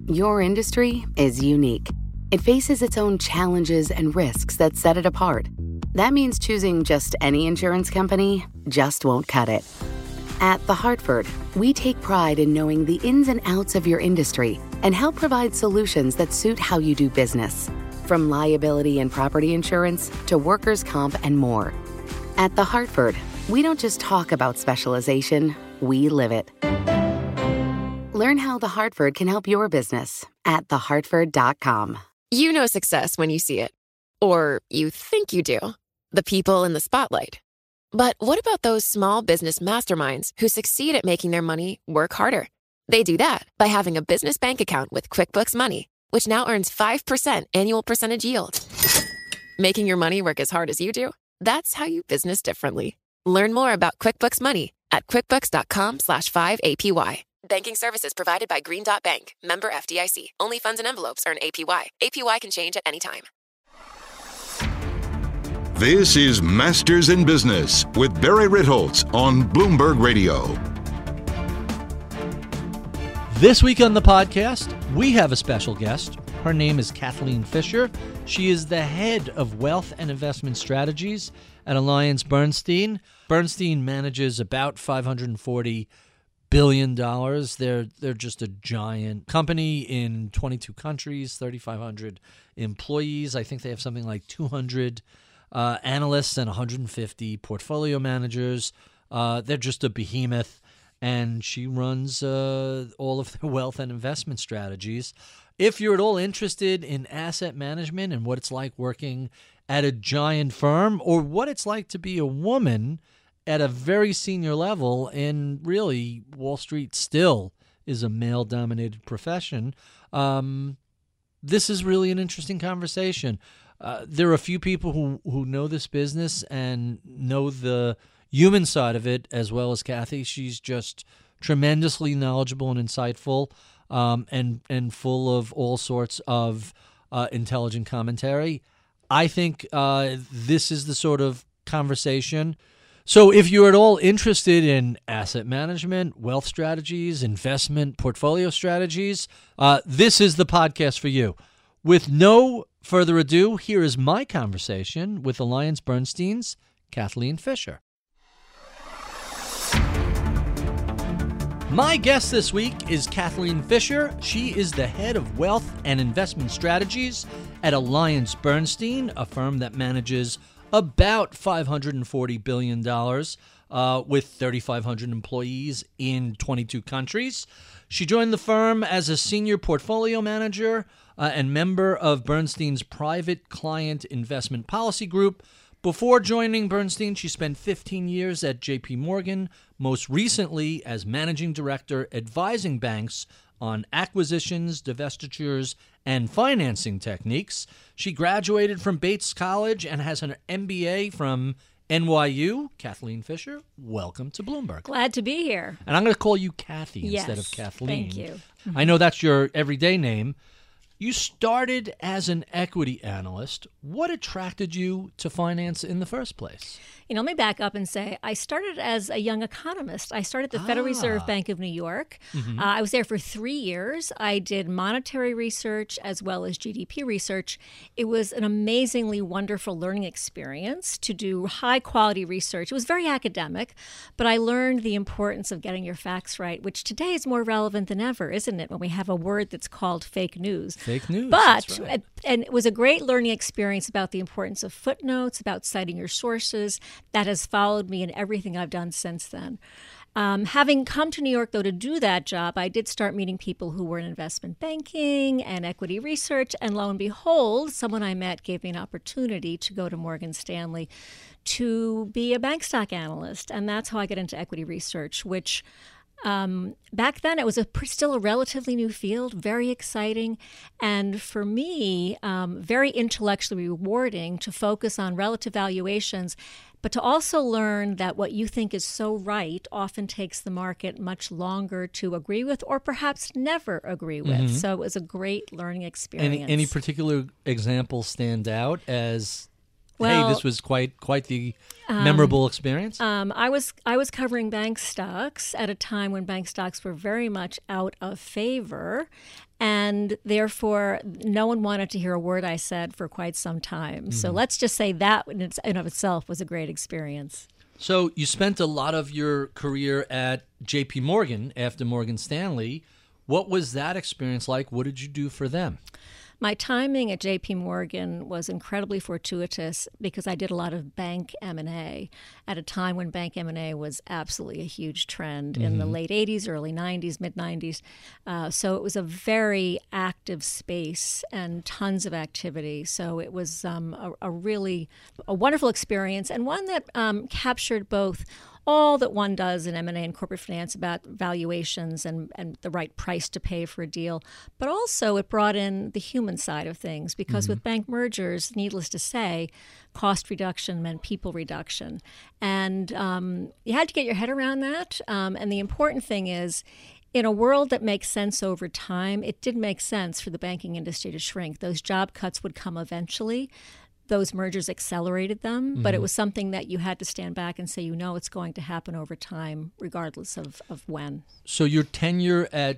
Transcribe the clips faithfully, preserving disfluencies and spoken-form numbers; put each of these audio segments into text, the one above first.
Your industry is unique. It faces its own challenges and risks that set it apart. That means choosing just any insurance company just won't cut it. At The Hartford, we take pride in knowing the ins and outs of your industry and help provide solutions that suit how you do business. From liability and property insurance to workers' comp and more. At The Hartford, we don't just talk about specialization, we live it. Learn how The Hartford can help your business at the hartford dot com. You know success when you see it. Or you think you do. The people in the spotlight. But what about those small business masterminds who succeed at making their money work harder? They do that by having a business bank account with QuickBooks Money, which now earns five percent annual percentage yield. Making your money work as hard as you do? That's how you business differently. Learn more about QuickBooks Money at quickbooks.com slash 5APY. Banking services provided by Green Dot Bank. Member F D I C. Only funds and envelopes earn A P Y. A P Y can change at any time. This is Masters in Business with Barry Ritholtz on Bloomberg Radio. This week on the podcast, we have a special guest. Her name is Kathleen Fisher. She is the head of wealth and investment strategies at AllianceBernstein. Bernstein manages about five hundred forty billion dollars. They're they're just a giant company in twenty-two countries, thirty-five hundred employees. I think they have something like two hundred uh, analysts and one hundred fifty portfolio managers. Uh, they're just a behemoth, and she runs uh, all of their wealth and investment strategies. If you're at all interested in asset management and what it's like working at a giant firm, or what it's like to be a woman at a very senior level, and really Wall Street still is a male-dominated profession, um, this is really an interesting conversation. Uh, there are a few people who, who know this business and know the human side of it as well as Kathy. She's just tremendously knowledgeable and insightful, um, and, and full of all sorts of uh, intelligent commentary. I think uh, this is the sort of conversation. So if you're at all interested in asset management, wealth strategies, investment portfolio strategies, uh, this is the podcast for you. With no further ado, here is my conversation with AllianceBernstein's Kathleen Fisher. My guest this week is Kathleen Fisher. She is the head of wealth and investment strategies at AllianceBernstein, a firm that manages about five hundred forty billion dollars uh, with thirty-five hundred employees in twenty-two countries. She joined the firm as a senior portfolio manager uh, and member of Bernstein's private client investment policy group. Before joining Bernstein, she spent fifteen years at J P Morgan, most recently as managing director advising banks on acquisitions, divestitures, and financing techniques. She graduated from Bates College and has an M B A from N Y U. Kathleen Fisher, welcome to Bloomberg. Glad to be here. And I'm going to call you Kathy yes, instead of Kathleen. Thank you. Mm-hmm. I know that's your everyday name. You started as an equity analyst. What attracted you to finance in the first place? You know, let me back up and say I started as a young economist. I started at the ah. Federal Reserve Bank of New York. Mm-hmm. Uh, I was there for three years. I did monetary research as well as G D P research. It was an amazingly wonderful learning experience to do high-quality research. It was very academic, but I learned the importance of getting your facts right, which today is more relevant than ever, isn't it, when we have a word that's called fake news. Fake news, But, that's right. and it was a great learning experience about the importance of footnotes, about citing your sources. That has followed me in everything I've done since then. Um, having come to New York, though, to do that job, I did start meeting people who were in investment banking and equity research. And lo and behold, someone I met gave me an opportunity to go to Morgan Stanley to be a bank stock analyst. And that's how I got into equity research, which Um, back then, it was a, still a relatively new field, very exciting, and for me, um, very intellectually rewarding to focus on relative valuations, but to also learn that what you think is so right often takes the market much longer to agree with or perhaps never agree with. Mm-hmm. So it was a great learning experience. Any, any particular examples stand out as Well, hey, this was quite quite the memorable experience? Um, I was I was covering bank stocks at a time when bank stocks were very much out of favor, and therefore no one wanted to hear a word I said for quite some time. Mm-hmm. So let's just say that in, its, in of itself was a great experience. So you spent a lot of your career at J P Morgan after Morgan Stanley. What was that experience like? What did you do for them? My timing at J P Morgan was incredibly fortuitous because I did a lot of bank M and A at a time when bank M and A was absolutely a huge trend mm-hmm. in the late eighties, early nineties, mid nineties. Uh, so it was a very active space and tons of activity. So it was um, a, a really a wonderful experience, and one that um, captured both all that one does in M and A and corporate finance about valuations and, and the right price to pay for a deal. But also it brought in the human side of things because mm-hmm. with bank mergers, needless to say, cost reduction meant people reduction. And um, you had to get your head around that. Um, and the important thing is, in a world that makes sense over time, it did make sense for the banking industry to shrink. Those job cuts would come eventually. Those mergers accelerated them, mm-hmm. but it was something that you had to stand back and say, you know, it's going to happen over time, regardless of, of when. So your tenure at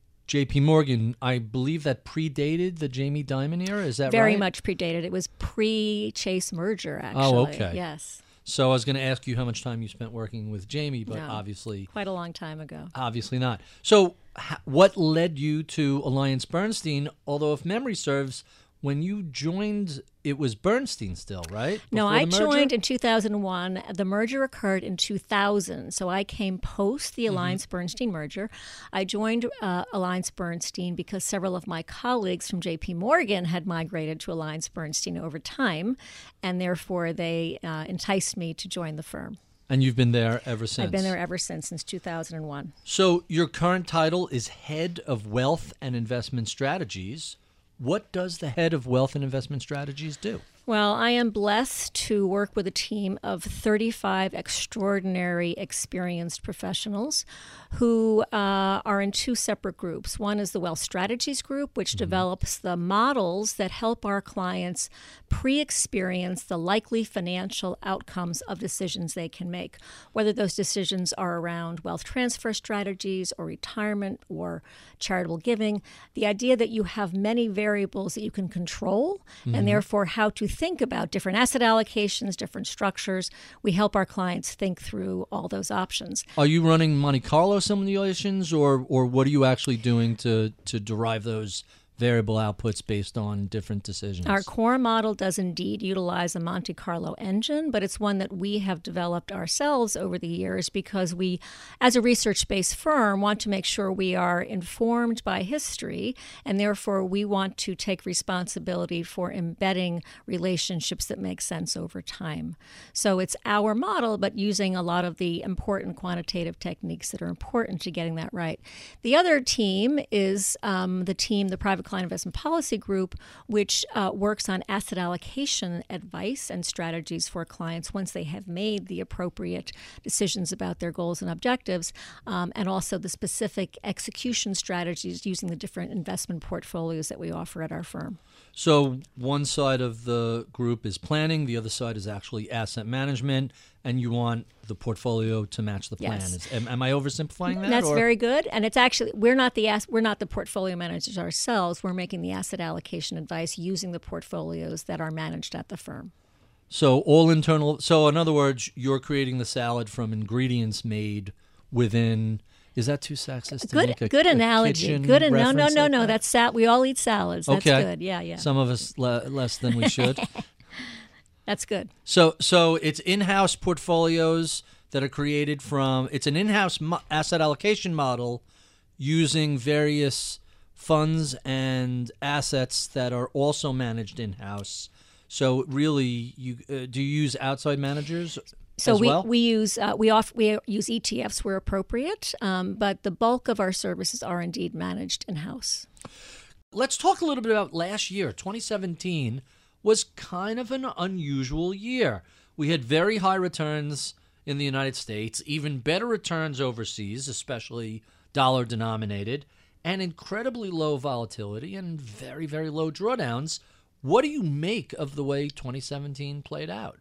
J P Morgan, I believe that predated the Jamie Dimon era, is that Very right? Very much predated. It was pre-Chase merger, actually. Oh, okay. Yes. So I was going to ask you how much time you spent working with Jamie, but no, obviously... quite a long time ago. Obviously not. So what led you to AllianceBernstein, although if memory serves... When you joined, it was Bernstein still, right? Before no, I joined in two thousand one. The merger occurred in two thousand, so I came post the AllianceBernstein mm-hmm. merger. I joined uh, AllianceBernstein because several of my colleagues from J P Morgan had migrated to AllianceBernstein over time, and therefore they uh, enticed me to join the firm. And you've been there ever since? I've been there ever since, since two thousand one. So your current title is Head of Wealth and Investment Strategies. What does the head of Wealth and Investment Strategies do? Well, I am blessed to work with a team of thirty-five extraordinary, experienced professionals who uh, are in two separate groups. One is the Wealth Strategies Group, which mm-hmm. develops the models that help our clients pre-experience the likely financial outcomes of decisions they can make, whether those decisions are around wealth transfer strategies or retirement or charitable giving. The idea that you have many variables that you can control mm-hmm. and therefore how to think about different asset allocations, different structures. We help our clients think through all those options. Are you running Monte Carlo simulations, or or what are you actually doing to, to derive those variable outputs based on different decisions? Our core model does indeed utilize a Monte Carlo engine, but it's one that we have developed ourselves over the years because we, as a research-based firm, want to make sure we are informed by history, and therefore we want to take responsibility for embedding relationships that make sense over time. So it's our model, but using a lot of the important quantitative techniques that are important to getting that right. The other team is um, the team, the Private Client Investment Policy Group, which uh, works on asset allocation advice and strategies for clients once they have made the appropriate decisions about their goals and objectives, um, and also the specific execution strategies using the different investment portfolios that we offer at our firm. So one side of the group is planning, the other side is actually asset management, and you want the portfolio to match the plan. Yes. Is, am, am I oversimplifying that? That's or? Very good. And it's actually, we're not the we're not the portfolio managers ourselves. We're making the asset allocation advice using the portfolios that are managed at the firm. So all internal. So in other words, you're creating the salad from ingredients made within. Is that too sexist? To good, make a, good analogy. Good, an- no, no, no, like no. That? That's sal- We all eat salads. That's okay. Good. Yeah, yeah. Some of us le- less than we should. That's good. So, so it's in-house portfolios that are created from. It's an in-house mo- asset allocation model using various funds and assets that are also managed in-house. So, really, you uh, do you use outside managers? So we, well? we use uh, we off, we use E T Fs where appropriate, um, but the bulk of our services are indeed managed in-house. Let's talk a little bit about last year. twenty seventeen was kind of an unusual year. We had very high returns in the United States, even better returns overseas, especially dollar-denominated, and incredibly low volatility and very, very low drawdowns. What do you make of the way twenty seventeen played out?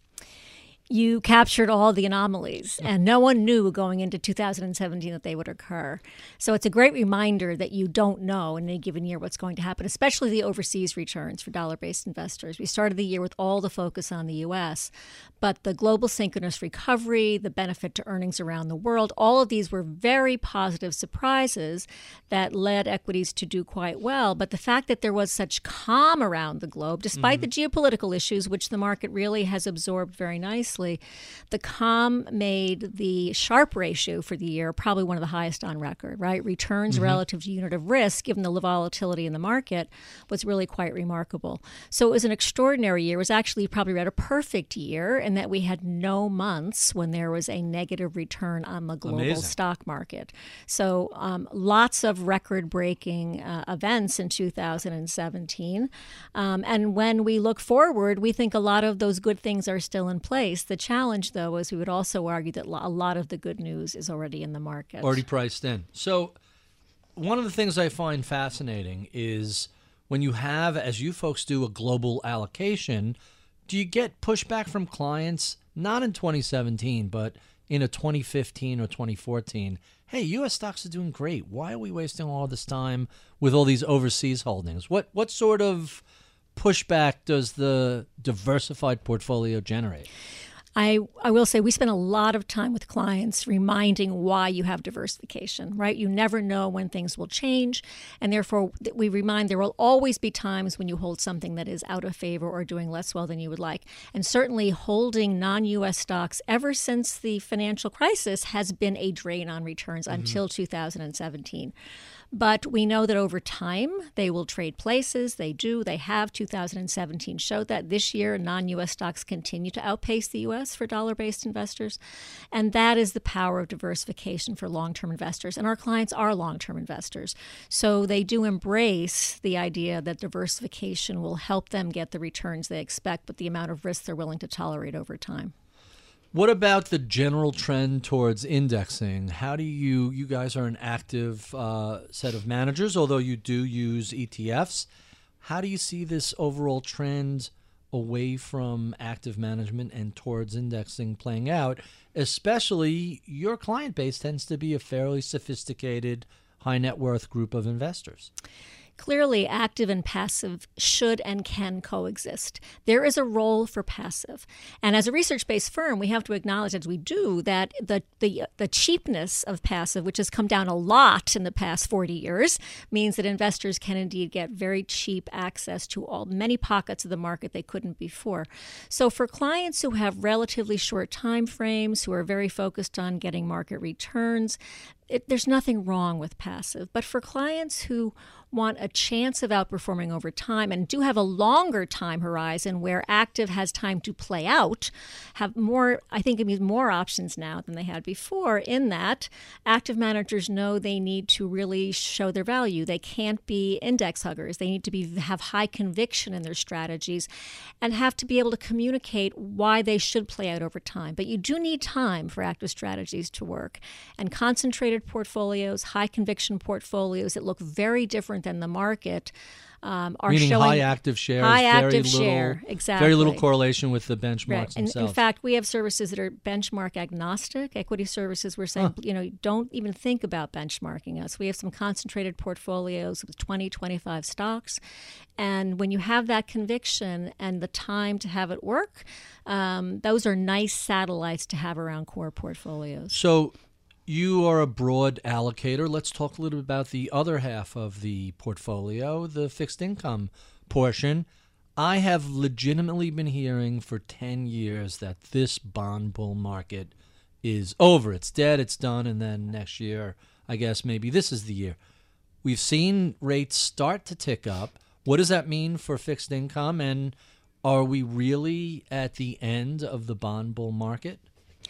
You captured all the anomalies, and no one knew going into two thousand seventeen that they would occur. So it's a great reminder that you don't know in any given year what's going to happen, especially the overseas returns for dollar-based investors. We started the year with all the focus on the U S, but the global synchronous recovery, the benefit to earnings around the world, all of these were very positive surprises that led equities to do quite well. But the fact that there was such calm around the globe, despite mm-hmm. the geopolitical issues, which the market really has absorbed very nicely, the calm made the Sharpe ratio for the year probably one of the highest on record, right? Returns mm-hmm. relative to unit of risk, given the volatility in the market, was really quite remarkable. So it was an extraordinary year. It was actually probably read a perfect year in that we had no months when there was a negative return on the global Amazing. stock market. So um, lots of record-breaking uh, events in two thousand seventeen. Um, and when we look forward, we think a lot of those good things are still in place. The challenge, though, is we would also argue that a lot of the good news is already in the market. Already priced in. So one of the things I find fascinating is when you have, as you folks do, a global allocation, do you get pushback from clients, not in twenty seventeen, but in a twenty fifteen or twenty fourteen? Hey, U S stocks are doing great. Why are we wasting all this time with all these overseas holdings? What what sort of pushback does the diversified portfolio generate? I, I will say we spend a lot of time with clients reminding why you have diversification, right? You never know when things will change, and therefore we remind there will always be times when you hold something that is out of favor or doing less well than you would like. And certainly holding non-U S stocks ever since the financial crisis has been a drain on returns mm-hmm. until two thousand seventeen. But we know that over time, they will trade places. They do. They have. two thousand seventeen showed that. This year, non-U S stocks continue to outpace the U S for dollar-based investors. And that is the power of diversification for long-term investors. And our clients are long-term investors. So they do embrace the idea that diversification will help them get the returns they expect, but the amount of risk they're willing to tolerate over time. What about the general trend towards indexing? How do you, you guys are an active uh, set of managers, although you do use E T Fs. How do you see this overall trend away from active management and towards indexing playing out? Especially your client base tends to be a fairly sophisticated, high net worth group of investors. Clearly, active and passive should and can coexist. There is a role for passive. And as a research-based firm, we have to acknowledge, as we do, that the, the, the cheapness of passive, which has come down a lot in the past forty years, means that investors can indeed get very cheap access to all many pockets of the market they couldn't before. So for clients who have relatively short time frames, who are very focused on getting market returns, It, there's nothing wrong with passive. But for clients who want a chance of outperforming over time and do have a longer time horizon where active has time to play out, have more, I think it means more options now than they had before, in that active managers know they need to really show their value. They can't be index huggers. They need to be have high conviction in their strategies and have to be able to communicate why they should play out over time. But you do need time for active strategies to work. And concentrated portfolios, high conviction portfolios that look very different than the market um, are Meaning showing high active shares, high very active little, share, exactly. Very little correlation with the benchmarks right. And themselves. in fact, we have services that are benchmark agnostic. Equity services, we're saying, huh. you know, don't even think about benchmarking us. We have some concentrated portfolios with twenty, twenty-five stocks. And when you have that conviction and the time to have it work, um, those are nice satellites to have around core portfolios. So you are a broad allocator. Let's talk a little bit about the other half of the portfolio, the fixed income portion. I have legitimately been hearing for ten years that this bond bull market is over. It's dead, it's done, and then next year, I guess maybe this is the year. We've seen rates start to tick up. What does that mean for fixed income, and are we really at the end of the bond bull market?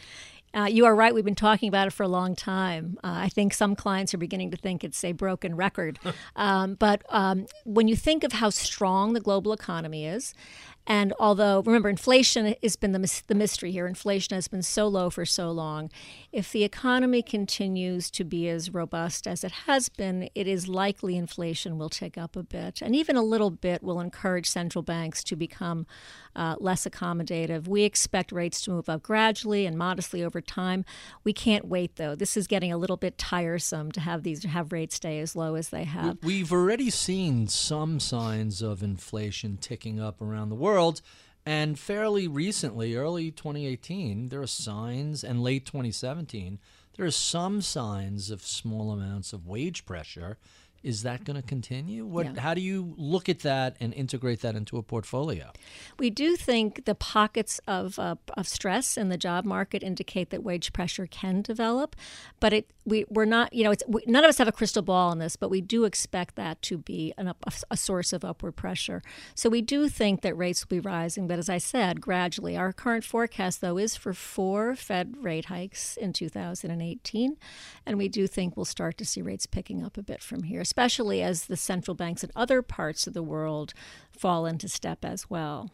Uh, you are right. We've been talking about it for a long time. Uh, I think some clients are beginning to think it's a broken record. um, but um, when you think of how strong the global economy is, And although, remember, inflation has been the, the mystery here. Inflation has been so low for so long. If the economy continues to be as robust as it has been, it is likely inflation will tick up a bit. And even a little bit will encourage central banks to become uh, less accommodative. We expect rates to move up gradually and modestly over time. We can't wait, though. This is getting a little bit tiresome to have these to have rates stay as low as they have. We've already seen some signs of inflation ticking up around the world. And fairly recently, early twenty eighteen, there are signs, and late twenty seventeen, there are some signs of small amounts of wage pressure. Is that going to continue? What? Yeah. How do you look at that and integrate that into a portfolio? We do think the pockets of uh, of stress in the job market indicate that wage pressure can develop, but it we we're not you know it's we, none of us have a crystal ball on this, but we do expect that to be an, a, a source of upward pressure. So we do think that rates will be rising, but as I said, gradually. Our current forecast, though, is for four Fed rate hikes in two thousand eighteen, and we do think we'll start to see rates picking up a bit from here, especially as the central banks in other parts of the world fall into step as well.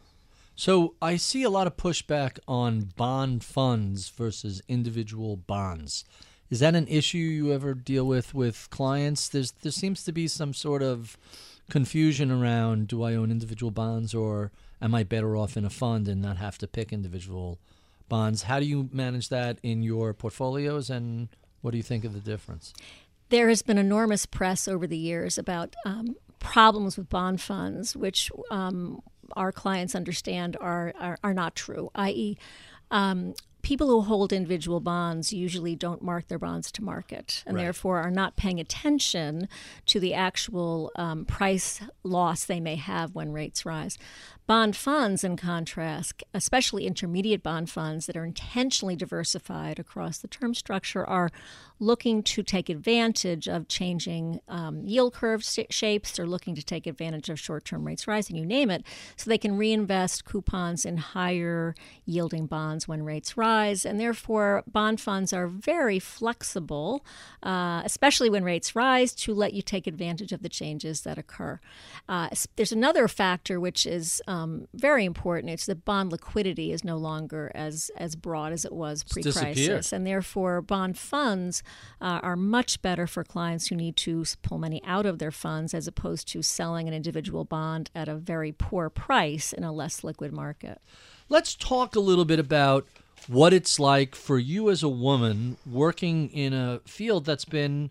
So I see a lot of pushback on bond funds versus individual bonds. Is that an issue you ever deal with with clients? There's there seems to be some sort of confusion around, do I own individual bonds or am I better off in a fund and not have to pick individual bonds? How do you manage that in your portfolios, and what do you think of the difference? There has been enormous press over the years about um, problems with bond funds, which um, our clients understand are, are, are not true, that is, um, people who hold individual bonds usually don't mark their bonds to market and right. therefore are not paying attention to the actual um, price loss they may have when rates rise. Bond funds, in contrast, especially intermediate bond funds that are intentionally diversified across the term structure, are looking to take advantage of changing um, yield curve sh- shapes. They're looking to take advantage of short-term rates rising, you name it, so they can reinvest coupons in higher yielding bonds when rates rise. And therefore, bond funds are very flexible, uh, especially when rates rise, to let you take advantage of the changes that occur. Uh, there's another factor which is um, very important. It's that bond liquidity is no longer as, as broad as it was pre-crisis. And therefore, bond funds uh, are much better for clients who need to pull money out of their funds as opposed to selling an individual bond at a very poor price in a less liquid market. Let's talk a little bit about what it's like for you as a woman working in a field that's been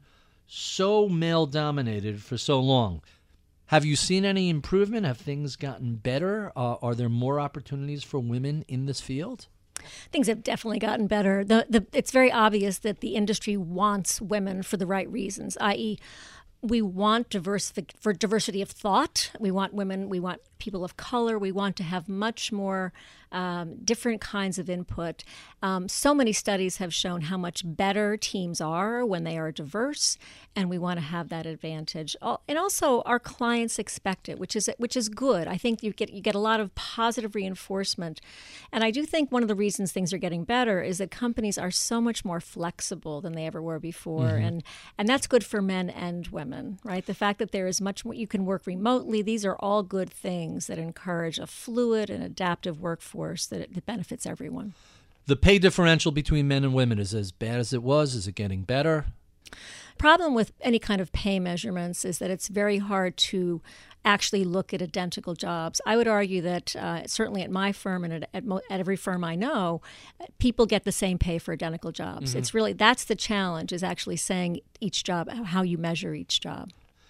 so male-dominated for so long. Have you seen any improvement? Have things gotten better? Uh, are there more opportunities for women in this field? Things have definitely gotten better. The, the, it's very obvious that the industry wants women for the right reasons, that is, we want diversity for diversity of thought. We want women. We want people of color. We want to have much more um, different kinds of input. Um, so many studies have shown how much better teams are when they are diverse, and we want to have that advantage. And also, our clients expect it, which is which is good. I think you get you get a lot of positive reinforcement, and I do think one of the reasons things are getting better is that companies are so much more flexible than they ever were before, mm-hmm. and and that's good for men and women. Right? The fact that there is much more, you can work remotely, these are all good things that encourage a fluid and adaptive workforce that, that benefits everyone. The pay differential between men and women is as bad as it was. Is it getting better? Problem with any kind of pay measurements is that it's very hard to actually look at identical jobs. I would argue that uh, certainly at my firm and at, at, mo- at every firm I know, people get the same pay for identical jobs. Mm-hmm. It's really, that's the challenge, is actually saying each job, how you measure each job.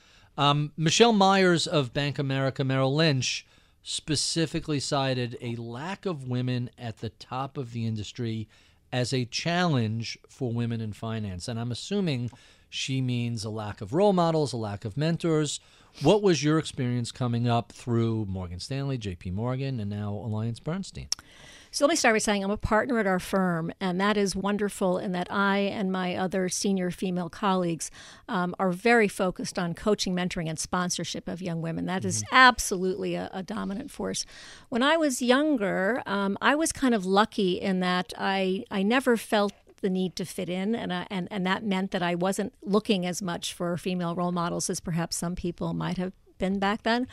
Um, Michelle Myers of Bank of America Merrill Lynch specifically cited a lack of women at the top of the industry as a challenge for women in finance. And I'm assuming she means a lack of role models, a lack of mentors. What was your experience coming up through Morgan Stanley, J P Morgan, and now AllianceBernstein? So let me start by saying I'm a partner at our firm, and that is wonderful in that I and my other senior female colleagues um, are very focused on coaching, mentoring, and sponsorship of young women. That mm-hmm. is absolutely a, a dominant force. When I was younger, um, I was kind of lucky in that I, I never felt the need to fit in, and, I, and and that meant that I wasn't looking as much for female role models as perhaps some people might have been back then.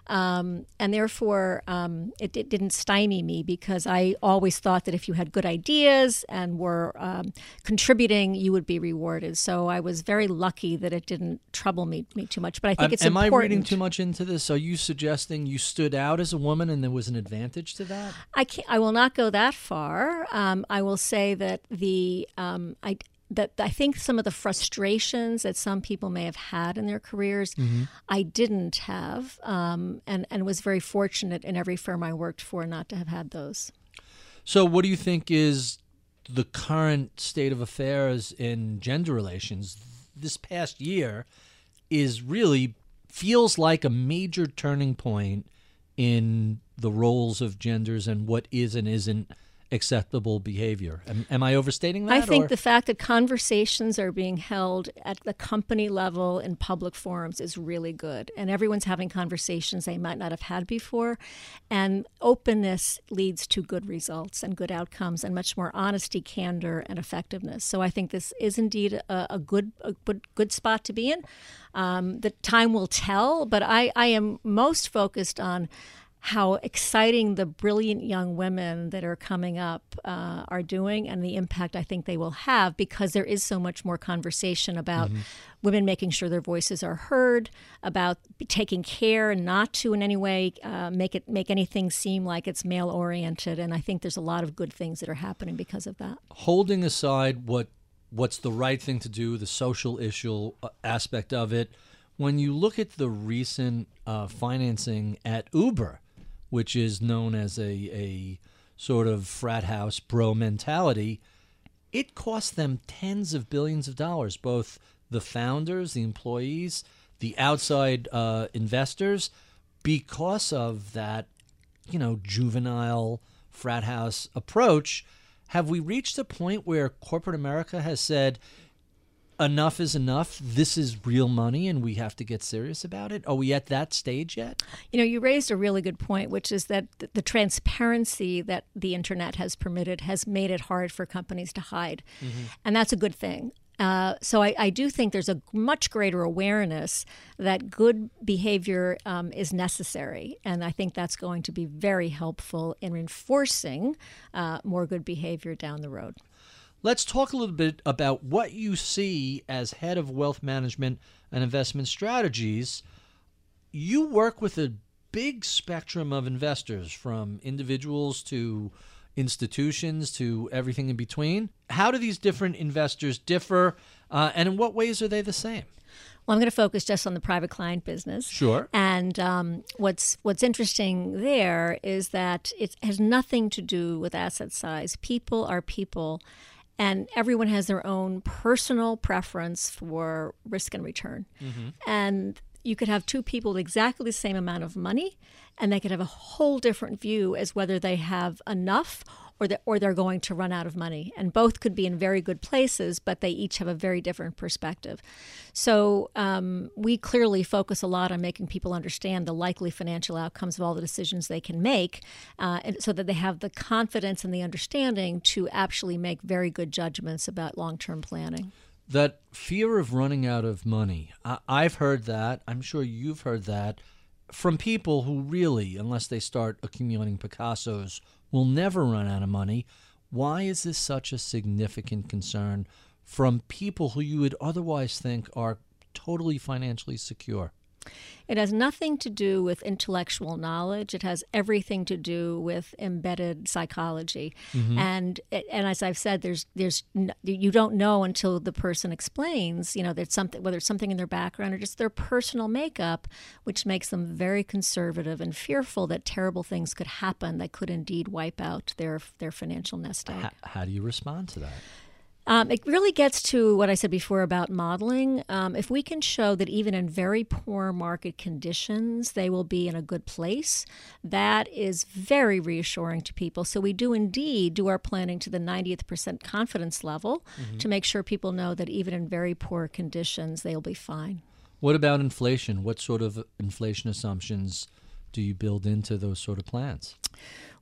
Um, and therefore, um, it, it didn't stymie me because I always thought that if you had good ideas and were um, contributing, you would be rewarded. So I was very lucky that it didn't trouble me, me too much. But I think um, it's am important. Am I reading too much into this? Are you suggesting you stood out as a woman and there was an advantage to that? I can't, I will not go that far. Um, I will say that the um, I. that I think some of the frustrations that some people may have had in their careers, mm-hmm. I didn't have, um, and, and was very fortunate in every firm I worked for not to have had those. So what do you think is the current state of affairs in gender relations? This past year is really feels like a major turning point in the roles of genders and what is and isn't acceptable behavior. Am, am I overstating that? I think or? the fact that conversations are being held at the company level in public forums is really good. And everyone's having conversations they might not have had before. And openness leads to good results and good outcomes and much more honesty, candor, and effectiveness. So I think this is indeed a, a good a good, good spot to be in. Um, the time will tell, but I, I am most focused on how exciting the brilliant young women that are coming up uh, are doing and the impact I think they will have, because there is so much more conversation about mm-hmm. women making sure their voices are heard, about taking care not to in any way uh, make it make anything seem like it's male-oriented. And I think there's a lot of good things that are happening because of that. Holding aside what what's the right thing to do, the social issue aspect of it, when you look at the recent uh, financing at Uber, which is known as a, a sort of frat house bro mentality, it cost them tens of billions of dollars, both the founders, the employees, the outside uh, investors, because of that, you know, juvenile frat house approach. Have we reached a point where corporate America has said, enough is enough, this is real money and we have to get serious about it? Are we at that stage yet? You know, you raised a really good point, which is that the transparency that the internet has permitted has made it hard for companies to hide. Mm-hmm. And that's a good thing. Uh, so I, I do think there's a much greater awareness that good behavior um, is necessary. And I think that's going to be very helpful in enforcing uh, more good behavior down the road. Let's talk a little bit about what you see as head of wealth management and investment strategies. You work with a big spectrum of investors, from individuals to institutions to everything in between. How do these different investors differ, uh, and in what ways are they the same? Well, I'm going to focus just on the private client business. Sure. And um, what's what's interesting there is that it has nothing to do with asset size. People are people. And everyone has their own personal preference for risk and return. Mm-hmm. And you could have two people with exactly the same amount of money, and they could have a whole different view as whether they have enough or, the, or they're going to run out of money. And both could be in very good places, but they each have a very different perspective. So um, we clearly focus a lot on making people understand the likely financial outcomes of all the decisions they can make, uh, and so that they have the confidence and the understanding to actually make very good judgments about long-term planning. That fear of running out of money, I- I've heard that. I'm sure you've heard that from people who really, unless they start accumulating Picassos, will never run out of money. Why is this such a significant concern from people who you would otherwise think are totally financially secure? It has nothing to do with intellectual knowledge. It has everything to do with embedded psychology. Mm-hmm. And and as I've said, there's there's you don't know until the person explains, you know, there's something, whether it's something in their background or just their personal makeup, which makes them very conservative and fearful that terrible things could happen that could indeed wipe out their their financial nest egg. How, how do you respond to that? Um, it really gets to what I said before about modeling. Um, if we can show that even in very poor market conditions, they will be in a good place, that is very reassuring to people. So we do indeed do our planning to the ninetieth percent confidence level mm-hmm. to make sure people know that even in very poor conditions, they'll be fine. What about inflation? What sort of inflation assumptions do you build into those sort of plans?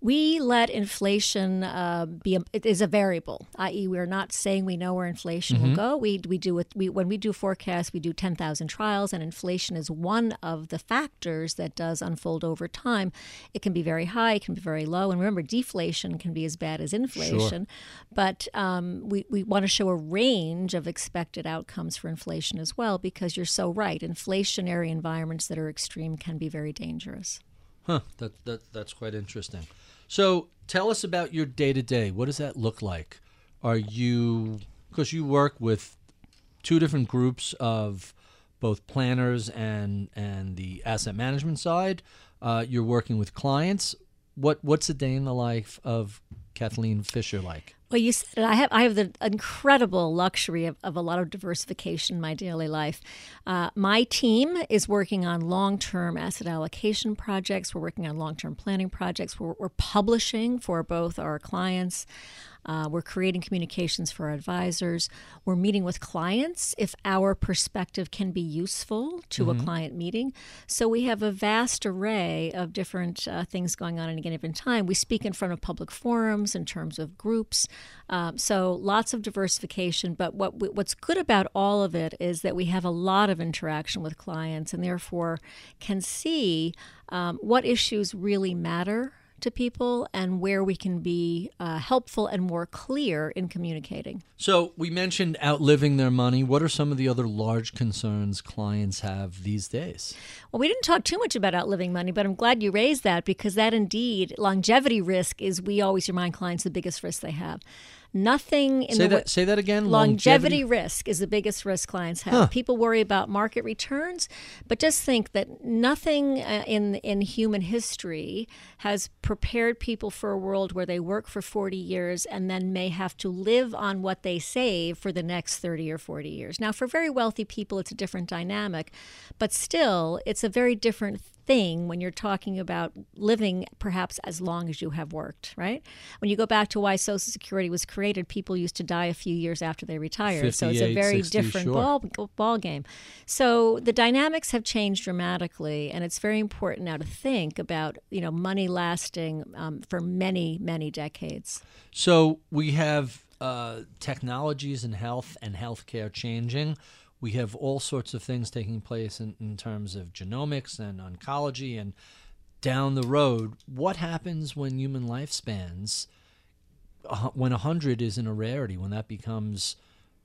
We let inflation uh, be a, it is a variable, that is, we're not saying we know where inflation Mm-hmm. will go. We we do it. We when we do forecasts, we do ten thousand trials, and inflation is one of the factors that does unfold over time. It can be very high, it can be very low, and remember, deflation can be as bad as inflation. Sure. But um, we we want to show a range of expected outcomes for inflation as well, because you're so right. Inflationary environments that are extreme can be very dangerous. Huh. That that that's quite interesting. So tell us about your day-to-day. What does that look like? Are you, because you work with two different groups of both planners and and the asset management side, uh, you're working with clients. What What's a day in the life of Kathleen Fisher like? Well, you said it. I have I have the incredible luxury of, of a lot of diversification in my daily life. Uh, my team is working on long-term asset allocation projects. We're working on long-term planning projects. We're, we're publishing for both our clients. Uh, we're creating communications for our advisors. We're meeting with clients if our perspective can be useful to mm-hmm. a client meeting. So we have a vast array of different uh, things going on at any given time. We speak in front of public forums in terms of groups. Um, so lots of diversification. But what we, what's good about all of it is that we have a lot of interaction with clients and therefore can see um, what issues really matter to people and where we can be uh, helpful and more clear in communicating. So we mentioned outliving their money. What are some of the other large concerns clients have these days? Well, we didn't talk too much about outliving money, but I'm glad you raised that, because that indeed, longevity risk is, we always remind clients, the biggest risk they have. Nothing in say the that. Say that again. Longevity, longevity risk is the biggest risk clients have. Huh. People worry about market returns, but just think that nothing uh, in in human history has prepared people for a world where they work for forty years and then may have to live on what they save for the next thirty or forty years. Now, for very wealthy people, it's a different dynamic, but still, it's a very different thing when you're talking about living perhaps as long as you have worked, right? When you go back to why Social Security was created, people used to die a few years after they retired. So it's a very sixty, different sure. ball, ball game. So the dynamics have changed dramatically, and it's very important now to think about, you know, money lasting um, for many, many decades. So we have uh, technologies in health and healthcare changing. We have all sorts of things taking place in, in terms of genomics and oncology, and down the road, what happens when human lifespans, uh, when one hundred isn't a rarity, when that becomes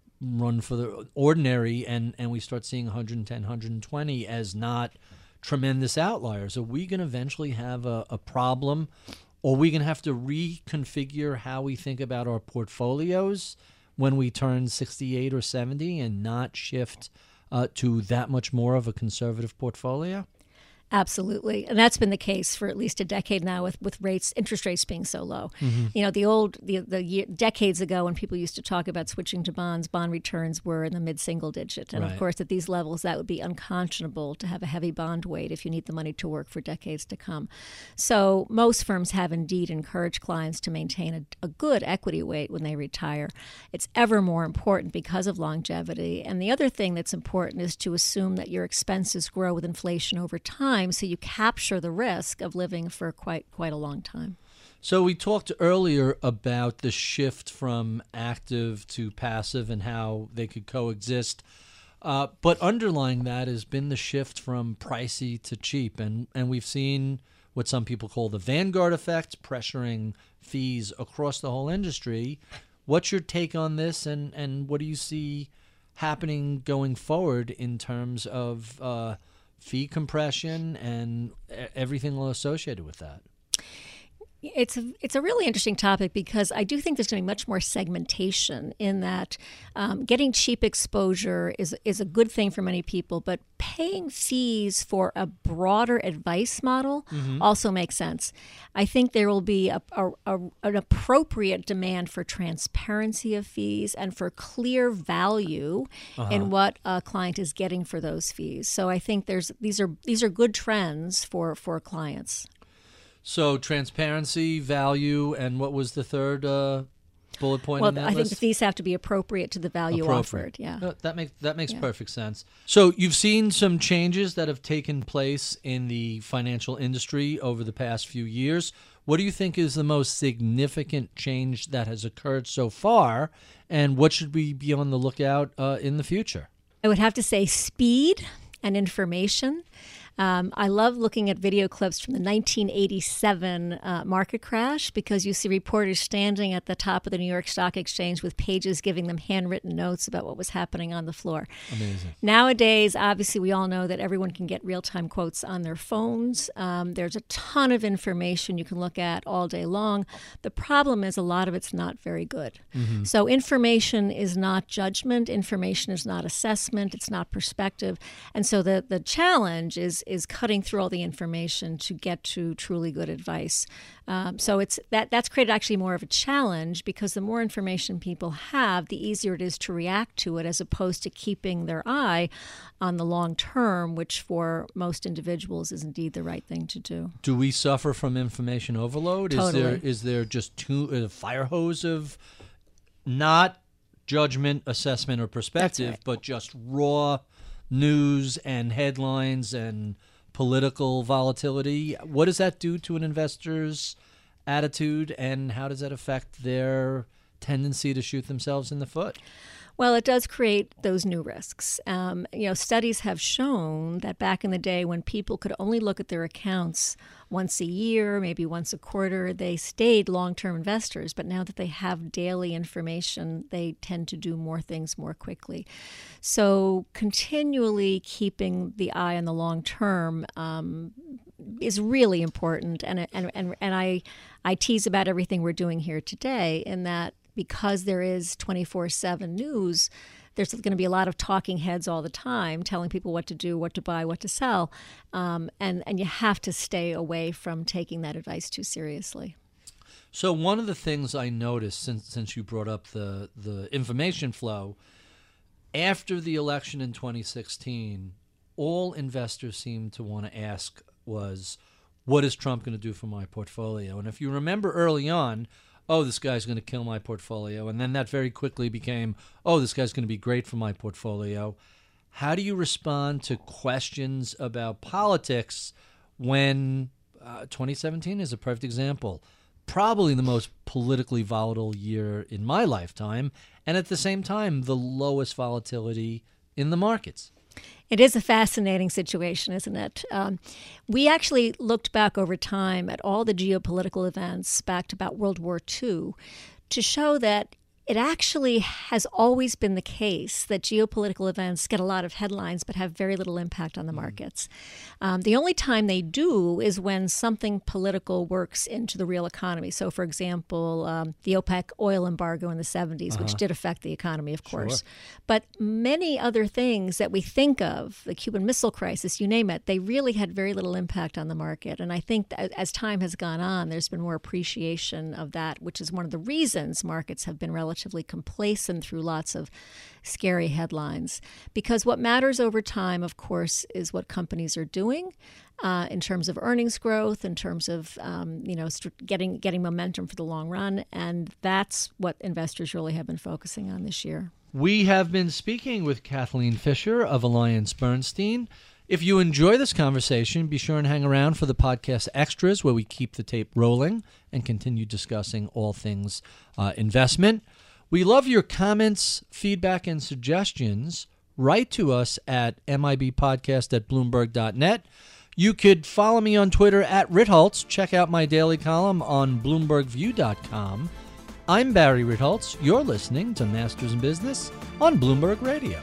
run for the ordinary, and, and we start seeing one hundred ten, one hundred twenty as not tremendous outliers? Are we going to eventually have a, a problem, or are we going to have to reconfigure how we think about our portfolios when we turn sixty-eight or seventy and not shift uh, to that much more of a conservative portfolio? Absolutely. And that's been the case for at least a decade now with, with rates, interest rates being so low. Mm-hmm. You know, the old, the, the year, decades ago when people used to talk about switching to bonds, bond returns were in the mid-single digit. And right. of course, at these levels, that would be unconscionable to have a heavy bond weight if you need the money to work for decades to come. So most firms have indeed encouraged clients to maintain a, a good equity weight when they retire. It's ever more important because of longevity. And the other thing that's important is to assume that your expenses grow with inflation over time, so you capture the risk of living for quite quite a long time. So we talked earlier about the shift from active to passive and how they could coexist. Uh, but underlying that has been the shift from pricey to cheap. And, and we've seen what some people call the Vanguard effect, pressuring fees across the whole industry. What's your take on this, and, and what do you see happening going forward in terms of uh, fee compression and everything associated with that? It's a, it's a really interesting topic, because I do think there's going to be much more segmentation in that um, getting cheap exposure is is a good thing for many people, but paying fees for a broader advice model mm-hmm. also makes sense. I think there will be a, a, a, an appropriate demand for transparency of fees and for clear value uh-huh. in what a client is getting for those fees. So I think there's these are these are good trends for, for clients. So transparency, value, and what was the third? Uh... bullet point well, in that I list? think these have to be appropriate to the value offered. Yeah, no, that makes that makes yeah. perfect sense. So you've seen some changes that have taken place in the financial industry over the past few years. What do you think is the most significant change that has occurred so far, and what should we be on the lookout uh, in the future? I would have to say speed and information. Um, I love looking at video clips from the nineteen eighty-seven uh, market crash, because you see reporters standing at the top of the New York Stock Exchange with pages giving them handwritten notes about what was happening on the floor. Amazing. Nowadays, obviously, we all know that everyone can get real-time quotes on their phones. Um, there's a ton of information you can look at all day long. The problem is a lot of it's not very good. Mm-hmm. So information is not judgment. Information is not assessment. It's not perspective. And so the, the challenge is is cutting through all the information to get to truly good advice. Um, so it's that that's created actually more of a challenge, because the more information people have, the easier it is to react to it, as opposed to keeping their eye on the long term, which for most individuals is indeed the right thing to do. Do we suffer from information overload? Totally. Is there is there just too, a fire hose of not judgment, assessment, or perspective, right. but just raw news and headlines and political volatility? What does that do to an investor's attitude, and how does that affect their tendency to shoot themselves in the foot? Well, it does create those new risks. Um, you know, studies have shown that back in the day, when people could only look at their accounts once a year, maybe once a quarter, they stayed long-term investors. But now that they have daily information, they tend to do more things more quickly. So continually keeping the eye on the long term um, is really important. And and and and I I tease about everything we're doing here today, in that because there is twenty-four seven news, there's going to be a lot of talking heads all the time telling people what to do, what to buy, what to sell. Um, and, and you have to stay away from taking that advice too seriously. So one of the things I noticed, since since you brought up the, the information flow, after the election in twenty sixteen, all investors seemed to want to ask was, what is Trump going to do for my portfolio? And if you remember early on, oh, this guy's going to kill my portfolio. And then that very quickly became, oh, this guy's going to be great for my portfolio. How do you respond to questions about politics when uh, twenty seventeen is a perfect example? Probably the most politically volatile year in my lifetime, and at the same time, the lowest volatility in the markets. It is a fascinating situation, isn't it? Um, we actually looked back over time at all the geopolitical events back to about World War Two to show that it actually has always been the case that geopolitical events get a lot of headlines but have very little impact on the markets. Um, the only time they do is when something political works into the real economy. So, for example, um, the OPEC oil embargo in the seventies, uh-huh. which did affect the economy, of course. Sure. But many other things that we think of, the Cuban Missile Crisis, you name it, they really had very little impact on the market. And I think that as time has gone on, there's been more appreciation of that, which is one of the reasons markets have been relatively complacent through lots of scary headlines. Because what matters over time, of course, is what companies are doing uh, in terms of earnings growth, in terms of um, you know st- getting getting momentum for the long run, and that's what investors really have been focusing on this year. We have been speaking with Kathleen Fisher of Alliance Bernstein. If you enjoy this conversation, be sure and hang around for the podcast extras, where we keep the tape rolling and continue discussing all things uh, investment. We love your comments, feedback, and suggestions. Write to us at mibpodcast at bloomberg dot net. You could follow me on Twitter at Ritholtz. Check out my daily column on bloomberg view dot com. I'm Barry Ritholtz. You're listening to Masters in Business on Bloomberg Radio.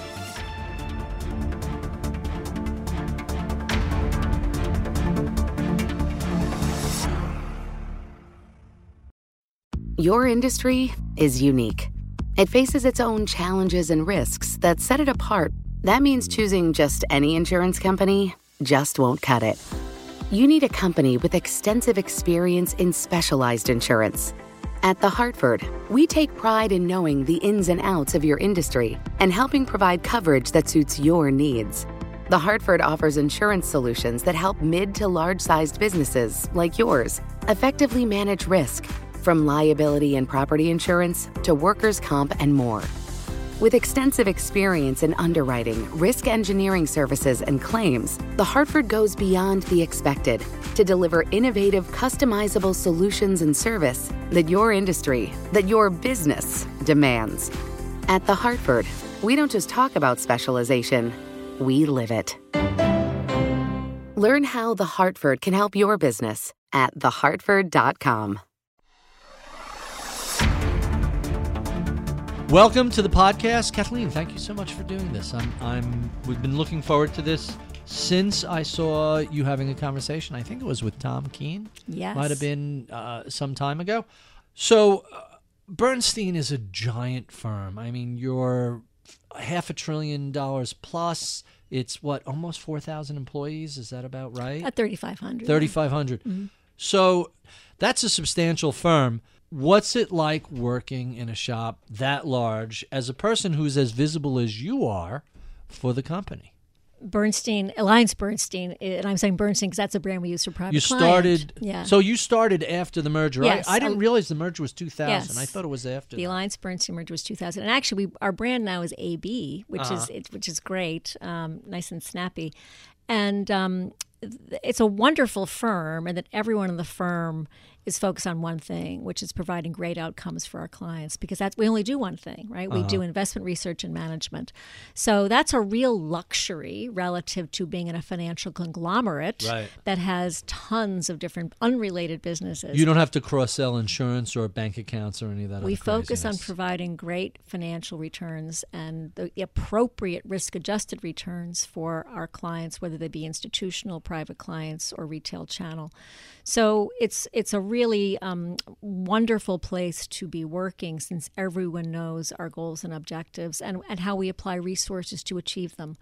Your industry is unique. It faces its own challenges and risks that set it apart. That means choosing just any insurance company just won't cut it. You need a company with extensive experience in specialized insurance. At The Hartford, we take pride in knowing the ins and outs of your industry and helping provide coverage that suits your needs. The Hartford offers insurance solutions that help mid to large-sized businesses like yours effectively manage risk, from liability and property insurance to workers' comp and more. With extensive experience in underwriting, risk engineering services, and claims, The Hartford goes beyond the expected to deliver innovative, customizable solutions and service that your industry, that your business demands. At The Hartford, we don't just talk about specialization, we live it. Learn how The Hartford can help your business at the hartford dot com. Welcome to the podcast. Kathleen, thank you so much for doing this. I'm, I'm, we've been looking forward to this since I saw you having a conversation. I think it was with Tom Keene. Yes. Might have been uh, some time ago. So uh, Bernstein is a giant firm. I mean, you're half a trillion dollars plus. It's what, almost four thousand employees? Is that about right? At thirty-five hundred. thirty-five hundred. Mm-hmm. So that's a substantial firm. What's it like working in a shop that large as a person who's as visible as you are for the company? Bernstein, Alliance Bernstein, and I'm saying Bernstein because that's a brand we use for private You client. started, yeah. So you started after the merger, yes. right? I didn't realize the merger was two thousand. Yes. I thought it was after The that. Alliance Bernstein merger was two thousand. And actually, we, our brand now is A B, which uh-huh. is it, which is great, um, nice and snappy. And um, it's a wonderful firm, and that everyone in the firm is focused on one thing, which is providing great outcomes for our clients, because that's we only do one thing, right? We uh-huh. do investment research and management. So that's a real luxury relative to being in a financial conglomerate right. that has tons of different unrelated businesses. You don't have to cross-sell insurance or bank accounts or any of that We other focus on craziness. providing great financial returns and the appropriate risk-adjusted returns for our clients, whether they be institutional, private clients, or retail channel. So it's it's a really um, wonderful place to be working, since everyone knows our goals and objectives and, and how we apply resources to achieve them.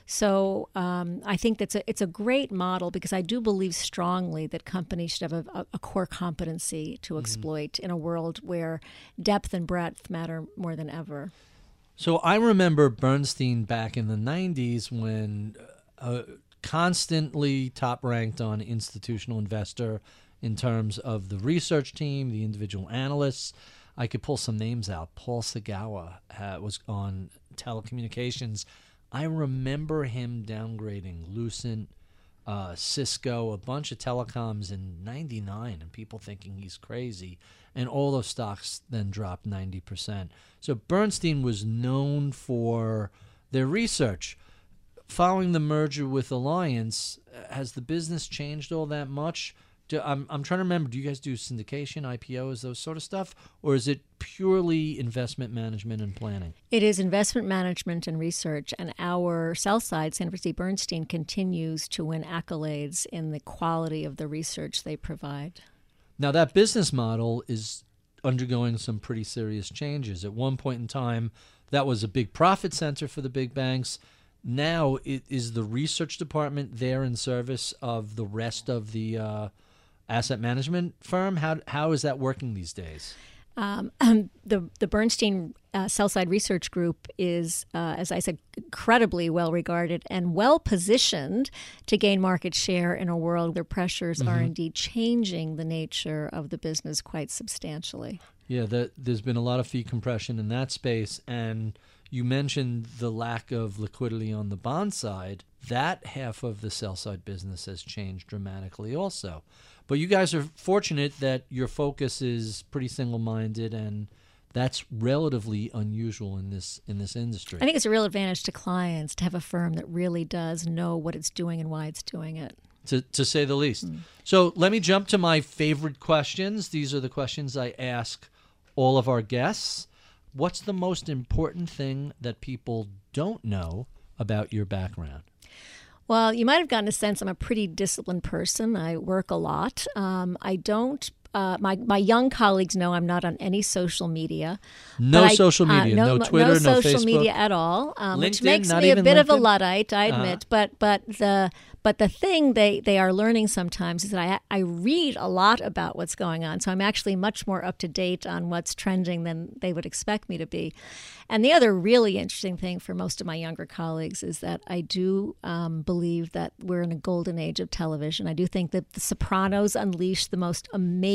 So um, I think that's a, it's a great model, because I do believe strongly that companies should have a, a core competency to exploit mm-hmm. in a world where depth and breadth matter more than ever. So I remember Bernstein back in the nineties when uh, constantly top ranked on Institutional Investor in terms of the research team, the individual analysts. I could pull some names out. Paul Sagawa uh, was on telecommunications. I remember him downgrading Lucent, uh, Cisco, a bunch of telecoms in ninety-nine, and people thinking he's crazy. And all those stocks then dropped ninety percent. So Bernstein was known for their research. Following the merger with Alliance, has the business changed all that much? Do, I'm, I'm trying to remember, do you guys do syndication, I P Os, those sort of stuff? Or is it purely investment management and planning? It is investment management and research, and our sell side, Sanford C. Bernstein, continues to win accolades in the quality of the research they provide. Now, that business model is undergoing some pretty serious changes. At one point in time, that was a big profit center for the big banks. Now, it is the research department there in service of the rest of the uh, asset management firm? How how is that working these days? Um, um, the the Bernstein uh, Sell-Side Research Group is, uh, as I said, incredibly well-regarded and well-positioned to gain market share in a world where pressures mm-hmm. are indeed changing the nature of the business quite substantially. Yeah, the, there's been a lot of fee compression in that space, and you mentioned the lack of liquidity on the bond side. That half of the sell-side business has changed dramatically also. But you guys are fortunate that your focus is pretty single-minded, and that's relatively unusual in this in this industry. I think it's a real advantage to clients to have a firm that really does know what it's doing and why it's doing it. To, to say the least. Mm. So let me jump to my favorite questions. These are the questions I ask all of our guests. What's the most important thing that people don't know about your background? Well, you might have gotten a sense I'm a pretty disciplined person. I work a lot. Um, I don't. Uh, my my young colleagues know I'm not on any social media. No I, social media, uh, no, no Twitter, no no social Facebook? media at all, um, which LinkedIn, makes not me a even bit of a LinkedIn? Luddite, I admit. Uh-huh. But but the but the thing they, they are learning sometimes is that I I read a lot about what's going on, so I'm actually much more up to date on what's trending than they would expect me to be. And the other really interesting thing for most of my younger colleagues is that I do um, believe that we're in a golden age of television. I do think that The Sopranos unleashed the most amazing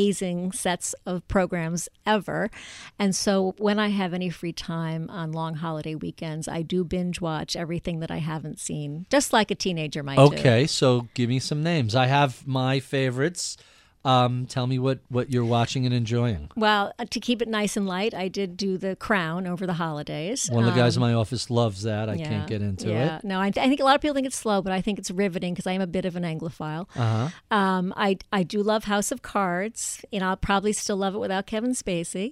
amazing sets of programs ever. And so when I have any free time on long holiday weekends, I do binge watch everything that I haven't seen, just like a teenager might do. Okay, so give me some names. I have my favorites. Um, tell me what, what you're watching and enjoying. Well, uh, to keep it nice and light, I did do The Crown over the holidays. One of the guys um, in my office loves that. I yeah, can't get into yeah. it. No, I, th- I think a lot of people think it's slow, but I think it's riveting because I am a bit of an Anglophile. Uh-huh. Um, I, I do love House of Cards. You know, I'll probably still love it without Kevin Spacey.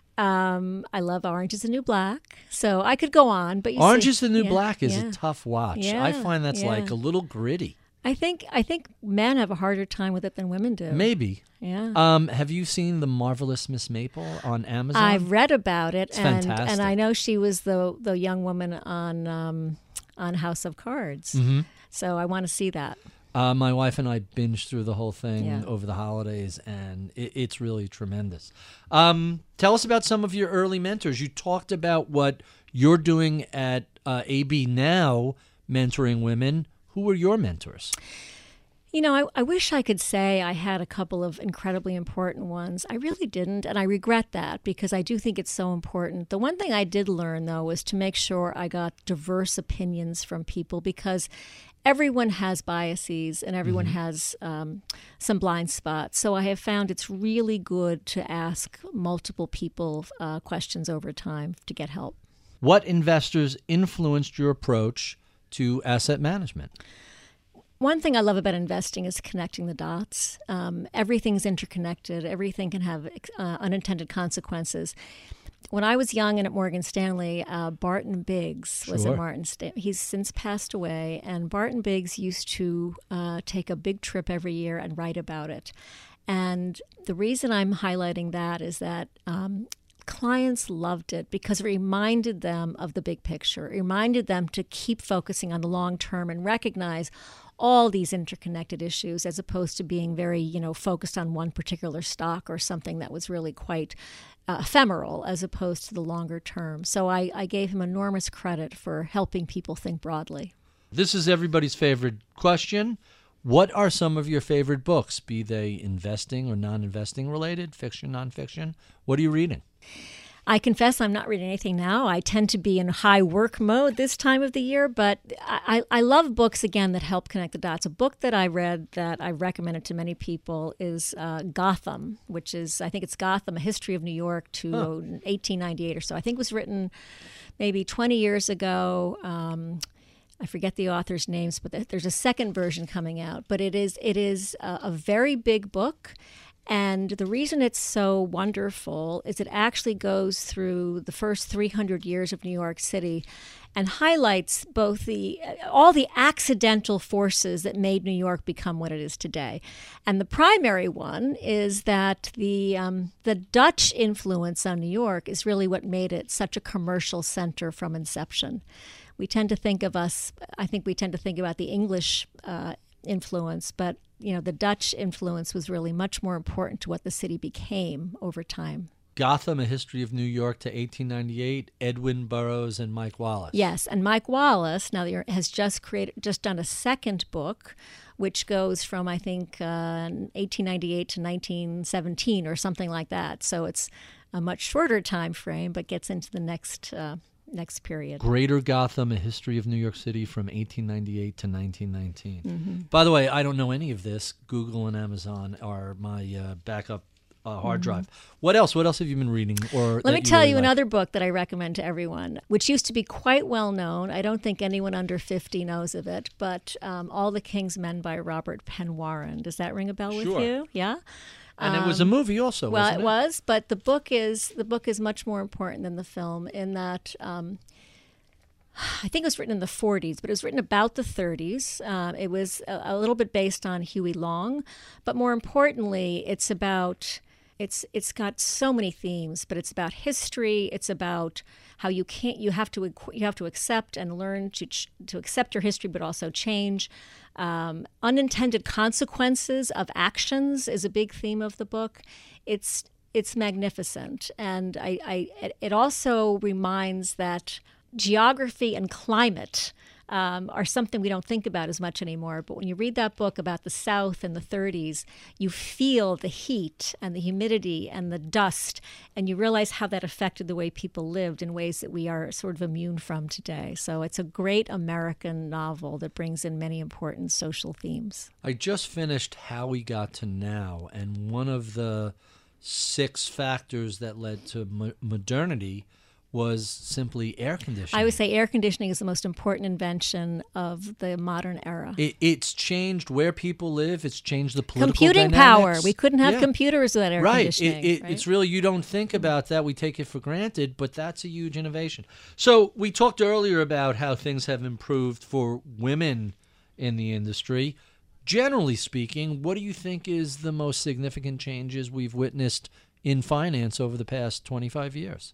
Um, I love Orange is the New Black. So I could go on, but you Orange see, is the New yeah, Black is yeah. a tough watch. Yeah, I find that's yeah. like a little gritty. I think I think men have a harder time with it than women do. Maybe. Yeah. Um, have you seen The Marvelous Miss Maple on Amazon? I've read about it, It's and fantastic. and I know she was the the young woman on um, on House of Cards. Mm-hmm. So I want to see that. Uh, my wife and I binged through the whole thing Yeah. over the holidays, and it, it's really tremendous. Um, tell us about some of your early mentors. You talked about what you're doing at uh, A B now, mentoring women. Who were your mentors? You know, I, I wish I could say I had a couple of incredibly important ones. I really didn't, and I regret that because I do think it's so important. The one thing I did learn, though, was to make sure I got diverse opinions from people because everyone has biases and everyone mm-hmm. has um, some blind spots. So I have found it's really good to ask multiple people uh, questions over time to get help. What investors influenced your approach to asset management? One thing I love about investing is connecting the dots. Um, everything's interconnected. Everything can have uh, unintended consequences. When I was young and at Morgan Stanley, uh, Barton Biggs was Sure. at Morgan Stanley. He's since passed away, and Barton Biggs used to uh, take a big trip every year and write about it. And the reason I'm highlighting that is that um, clients loved it because it reminded them of the big picture. It reminded them to keep focusing on the long term and recognize all these interconnected issues as opposed to being very, you know, focused on one particular stock or something that was really quite uh, ephemeral as opposed to the longer term. So I, I gave him enormous credit for helping people think broadly. This is everybody's favorite question. What are some of your favorite books, be they investing or non-investing related, fiction, nonfiction? What are you reading? I confess I'm not reading anything now. I tend to be in high work mode this time of the year, but I, I love books, again, that help connect the dots. A book that I read that I recommended to many people is uh, Gotham, which is, I think it's Gotham, A History of New York to huh. eighteen ninety-eight or so. I think it was written maybe twenty years ago. Um, I forget the author's names, but there's a second version coming out. But it is it is a, a very big book. And the reason it's so wonderful is it actually goes through the first three hundred years of New York City and highlights both the all the accidental forces that made New York become what it is today. And the primary one is that the um, the Dutch influence on New York is really what made it such a commercial center from inception. We tend to think of us, I think we tend to think about the English uh, influence, but you know, the Dutch influence was really much more important to what the city became over time. Gotham, A History of New York to eighteen ninety-eight, Edwin Burroughs and Mike Wallace. Yes, and Mike Wallace now has just created, just done a second book, which goes from, I think, uh, eighteen ninety-eight to nineteen seventeen or something like that. So it's a much shorter time frame, but gets into the next uh, next period. Greater Gotham, A History of New York City from eighteen ninety-eight to nineteen nineteen. Mm-hmm. By the way, I don't know any of this. Google and Amazon are my uh, backup uh, hard mm-hmm. drive. What else? What else have you been reading? Or Let me you tell really you like? another book that I recommend to everyone, which used to be quite well known. I don't think anyone under fifty knows of it, but um, All the King's Men by Robert Penn Warren. Does that ring a bell with Sure. you? Yeah? And it was a movie also, well, wasn't it? it was, but the book is the book is much more important than the film in that um, I think it was written in the forties, but it was written about the thirties. Uh, it was a, a little bit based on Huey Long, but more importantly, it's about it's it's got so many themes. But it's about history. It's about how you can't you have to you have to accept and learn to ch- to accept your history, but also change. Um, unintended consequences of actions is a big theme of the book. It's it's magnificent, and I, I it also reminds that geography and climate um, are something we don't think about as much anymore. But when you read that book about the South in the thirties, you feel the heat and the humidity and the dust, and you realize how that affected the way people lived in ways that we are sort of immune from today. So it's a great American novel that brings in many important social themes. I just finished How We Got to Now, and one of the six factors that led to mo- modernity was simply air conditioning. I would say air conditioning is the most important invention of the modern era. It, it's changed where people live. It's changed the political Computing dynamics. power. We couldn't have Yeah. computers without air right. conditioning. It, it, right? It's really, you don't think about that. We take it for granted, but that's a huge innovation. So we talked earlier about how things have improved for women in the industry. Generally speaking, what do you think is the most significant changes we've witnessed in finance over the past twenty-five years?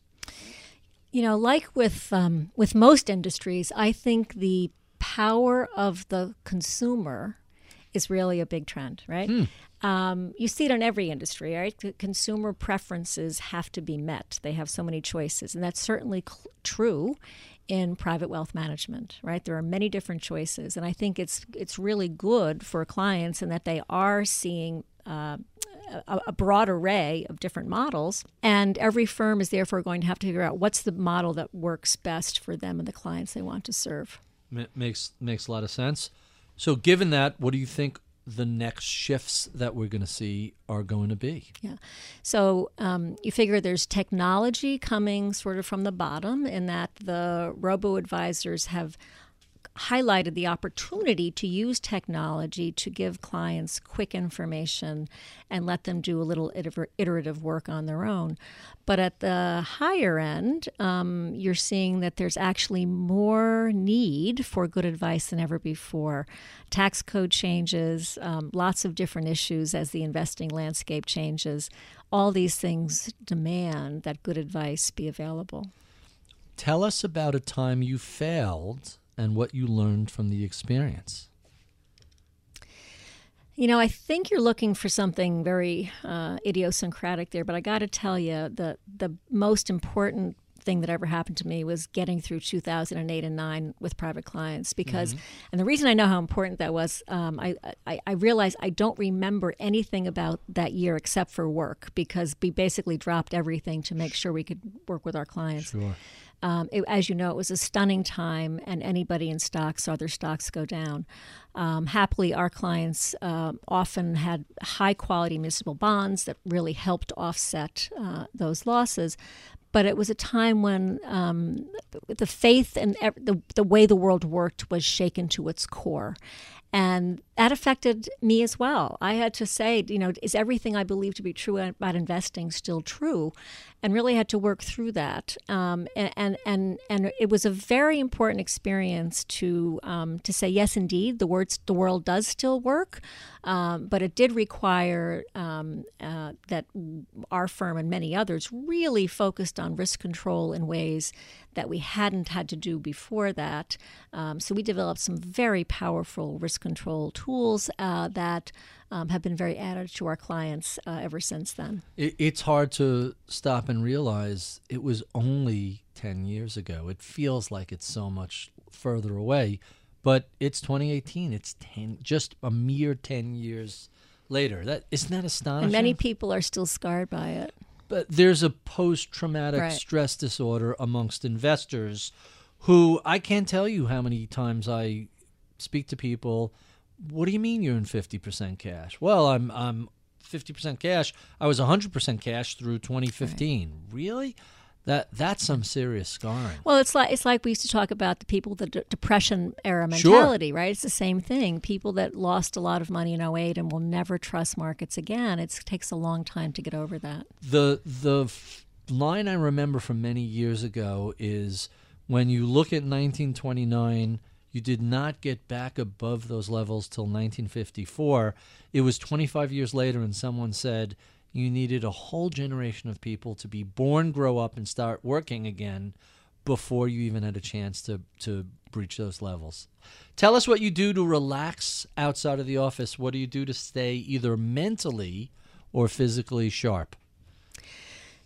You know, like with um, with most industries, I think the power of the consumer is really a big trend, right? Hmm. Um, you see it in every industry, right? C- Consumer preferences have to be met. They have so many choices, and that's certainly cl- true in private wealth management, right? There are many different choices, and I think it's it's really good for clients in that they are seeing uh, a, a broad array of different models, and every firm is therefore going to have to figure out what's the model that works best for them and the clients they want to serve. M- makes makes a lot of sense. So given that, what do you think the next shifts that we're going to see are going to be? Yeah. So um, you figure there's technology coming sort of from the bottom, in that the robo-advisors have highlighted the opportunity to use technology to give clients quick information and let them do a little iter- iterative work on their own. But at the higher end, um, you're seeing that there's actually more need for good advice than ever before. Tax code changes, um, lots of different issues as the investing landscape changes. All these things demand that good advice be available. Tell us about a time you failed and what you learned from the experience. You know, I think you're looking for something very uh, idiosyncratic there, but I got to tell you, the the most important thing that ever happened to me was getting through two thousand eight and nine with private clients, because, mm-hmm. and the reason I know how important that was, um, I, I, I realized I don't remember anything about that year except for work, because we basically dropped everything to make sure we could work with our clients. Sure. Um, it, as you know, it was a stunning time, and anybody in stocks saw their stocks go down. Um, happily, our clients uh, often had high-quality municipal bonds that really helped offset uh, those losses. But it was a time when um, the faith and ev- the, the way the world worked was shaken to its core. And that affected me as well. I had to say, you know, is everything I believe to be true about investing still true? And really had to work through that. Um, and, and and and it was a very important experience to um, to say, yes, indeed, the words the world does still work, um, but it did require um, uh, that our firm and many others really focused on risk control in ways that we hadn't had to do before that. Um, so we developed some very powerful risk control tools uh, that um, have been very added to our clients uh, ever since then. It, it's hard to stop and realize it was only ten years ago. It feels like it's so much further away, but it's twenty eighteen. It's ten, just a mere ten years later. That isn't that astonishing? And many people are still scarred by it. But there's a post-traumatic Right. stress disorder amongst investors who I can't tell you how many times I speak to people. What do you mean you're in fifty percent cash? Well, I'm I'm fifty percent cash. I was one hundred percent cash through twenty fifteen. Right. Really? That that's some serious scarring. Well, it's like it's like we used to talk about the people, the de- depression era mentality, Sure. right? It's the same thing. People that lost a lot of money in oh eight and will never trust markets again. It's, it takes a long time to get over that. The the f- line I remember from many years ago is when you look at nineteen twenty-nine, you did not get back above those levels till nineteen fifty-four. It was twenty-five years later, and someone said you needed a whole generation of people to be born, grow up, and start working again before you even had a chance to, to breach those levels. Tell us what you do to relax outside of the office. What do you do to stay either mentally or physically sharp?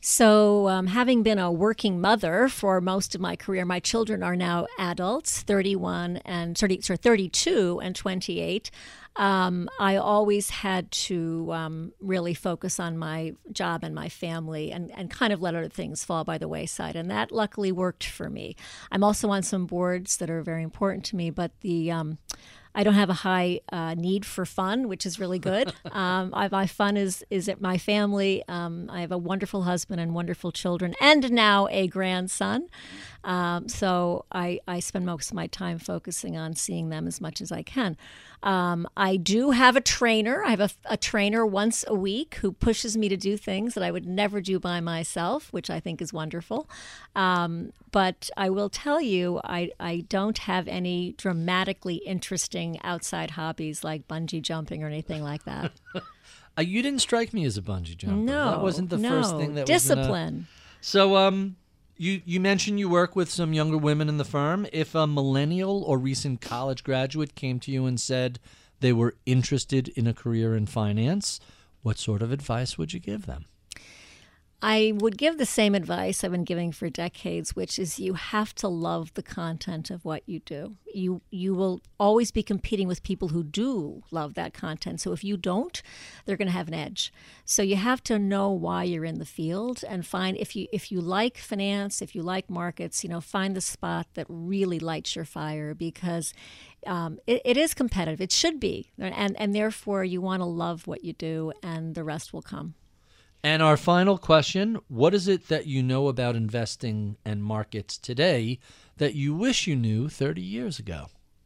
So um, having been a working mother for most of my career, my children are now adults, thirty-one and thirty, sorry, thirty-two and twenty-eight. Um, I always had to um, really focus on my job and my family and, and kind of let other things fall by the wayside. And that luckily worked for me. I'm also on some boards that are very important to me, but the um, I don't have a high uh, need for fun, which is really good. um, I, my fun is is at my family. Um, I have a wonderful husband and wonderful children, and now a grandson. Um, so I, I spend most of my time focusing on seeing them as much as I can. Um, I do have a trainer. I have a, a trainer once a week who pushes me to do things that I would never do by myself, which I think is wonderful. Um, but I will tell you, I, I don't have any dramatically interesting outside hobbies like bungee jumping or anything like that. uh, you didn't strike me as a bungee jumper. No, that wasn't the no. first thing that Discipline. was gonna... So, um, you you mentioned you work with some younger women in the firm. If a millennial or recent college graduate came to you and said they were interested in a career in finance, what sort of advice would you give them? I would give the same advice I've been giving for decades, which is you have to love the content of what you do. You you will always be competing with people who do love that content. So if you don't, they're going to have an edge. So you have to know why you're in the field and find if you if you like finance, if you like markets, you know, find the spot that really lights your fire because um, it, it is competitive. It should be, and and therefore you want to love what you do, and the rest will come. And our final question, what is it that you know about investing and markets today that you wish you knew thirty years ago?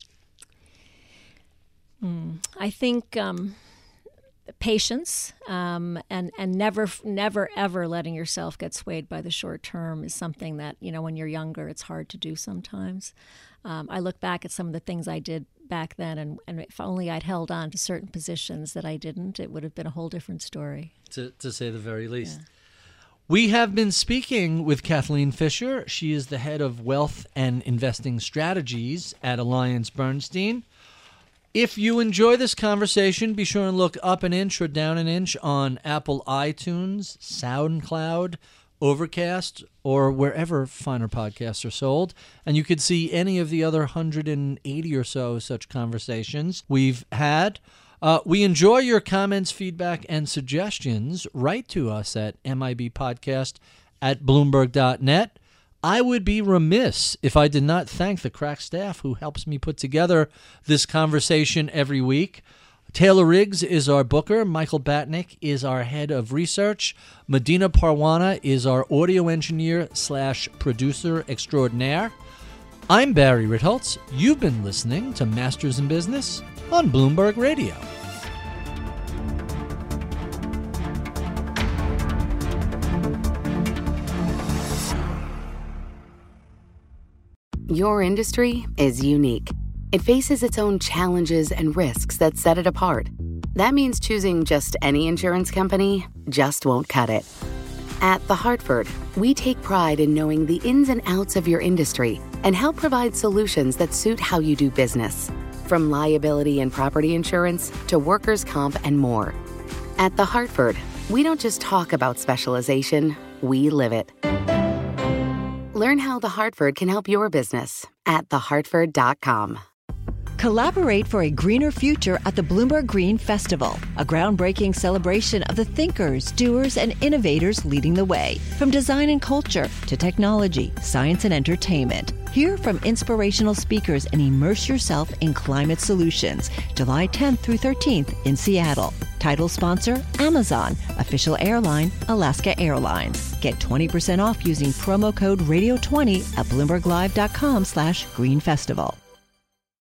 Mm, I think um, patience um, and, and never, never, ever letting yourself get swayed by the short term is something that, you know, when you're younger, it's hard to do sometimes. Um, I look back at some of the things I did back then, and, and if only I'd held on to certain positions that I didn't, it would have been a whole different story. To, to say the very least. Yeah. We have been speaking with Kathleen Fisher. She is the head of wealth and investing strategies at AllianceBernstein. If you enjoy this conversation, be sure and look up an inch or down an inch on Apple iTunes, SoundCloud, Overcast, or wherever finer podcasts are sold. And you could see any of the other one hundred eighty or so such conversations we've had. Uh, we enjoy your comments, feedback, and suggestions. Write to us at mibpodcast at bloomberg dot net. I would be remiss if I did not thank the crack staff who helps me put together this conversation every week. Taylor Riggs is our booker. Michael Batnick is our head of research. Medina Parwana is our audio engineer slash producer extraordinaire. I'm Barry Ritholtz. You've been listening to Masters in Business on Bloomberg Radio. Your industry is unique. It faces its own challenges and risks that set it apart. That means choosing just any insurance company just won't cut it. At The Hartford, we take pride in knowing the ins and outs of your industry and help provide solutions that suit how you do business. From liability and property insurance to workers' comp and more. At The Hartford, we don't just talk about specialization, we live it. Learn how The Hartford can help your business at the hartford dot com. Collaborate for a greener future at the Bloomberg Green Festival, a groundbreaking celebration of the thinkers, doers, and innovators leading the way. From design and culture to technology, science, and entertainment. Hear from inspirational speakers and immerse yourself in climate solutions. July tenth through thirteenth in Seattle. Title sponsor, Amazon. Official airline, Alaska Airlines. Get twenty percent off using promo code radio twenty at bloomberg live dot com slash green festival.